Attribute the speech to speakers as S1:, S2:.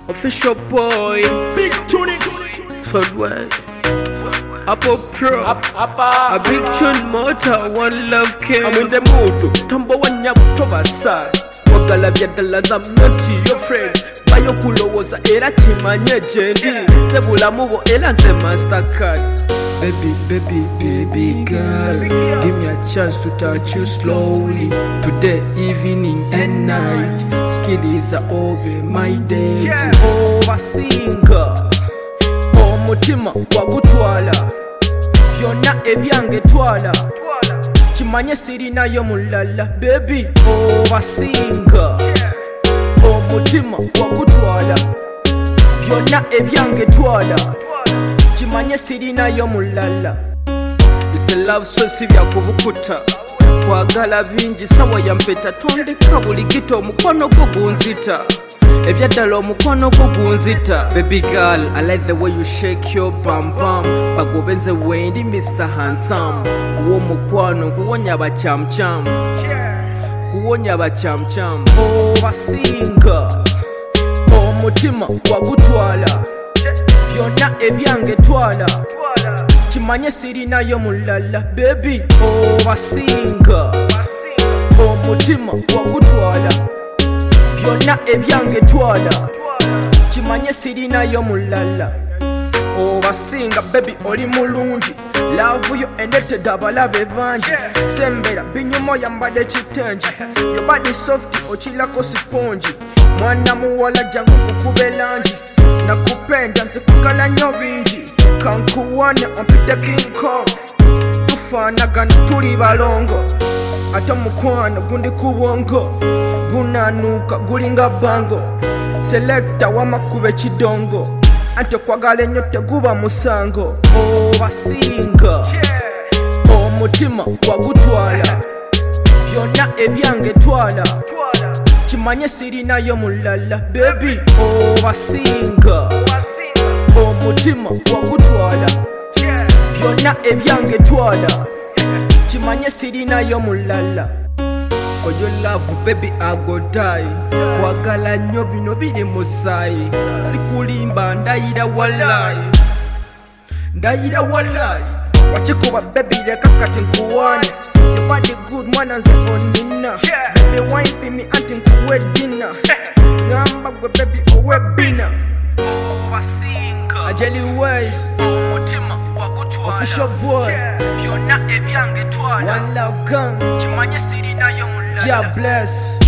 S1: Official boy,
S2: Big tunic,
S1: Floodway, Apple Pro, a big tune motor, one love king.
S2: I'm in the mood.
S1: Tumbo when you to a side. Wagala byadalaza I'm not your friend. Bayo kulowoza era kimanye jendi. Sebula mubo era nze Mastercard. Baby girl, give me a chance to touch you slowly. Today, evening and night. Skill is all be my date.
S2: Obasinga omutima gwagutwala byonna ebyange twala kimanye sirinayo mulala. Baby obasinga omutima gwagutwala byonna ebyange twala kimanye sirinayo mulala.
S1: It's a love so sibya kubukuta kwagala bingi sawa ya mpeta tondeka buli kito omukono gwo gunzita ebyaddala omukono gwo gunzita. Baby girl, I like the way you shake your bum bum. Bagobenze wendi Mr. Handsome. Uwo mukwano kuwonya bachamcham, kuwonya bachamcham.
S2: Obasinga omutima gwagutwala byonna ebyange twala kimanye sirinayo mulala. Baby obasinga omutima gwagutwala byonna ebyange twala kimanye sirinayo mulala. Obasinga baby oli mulungi, love yo endetedde abalabe bangi. Sembera binyumo yambadde kitengi, your body soft okirako sipongi. Mwana muwala jangu kukube langi, nakupenda nsikugala nnyo bingi. Kankuwane ompite King Kong, tufaanagana tuli balongo. Ate mukwano gundi ku bwongo gunanuuka gulinga bango. Selecta wamakube kidongo, ante kwagala ennyo teguba musango. Obasinga omutima gwagutwala byonna ebyange twala kimanye sirinayo mulala. Baby obasinga omutima gwagutwala byonna ebyange twala kimanye sirinayo mulala.
S1: For your love baby I go die. Kwagala nnyo bino biri musayi. Sikulimba ndayira wallahi, ndayira wallahi.
S2: Wachikuba baby leka kati nkuwane. Your body good mwana nze onina. Baby wine for me anti nkuwe dina. Ngamba gwe baby owe bina. Ajeli Ways, official boy, one love gun, God bless.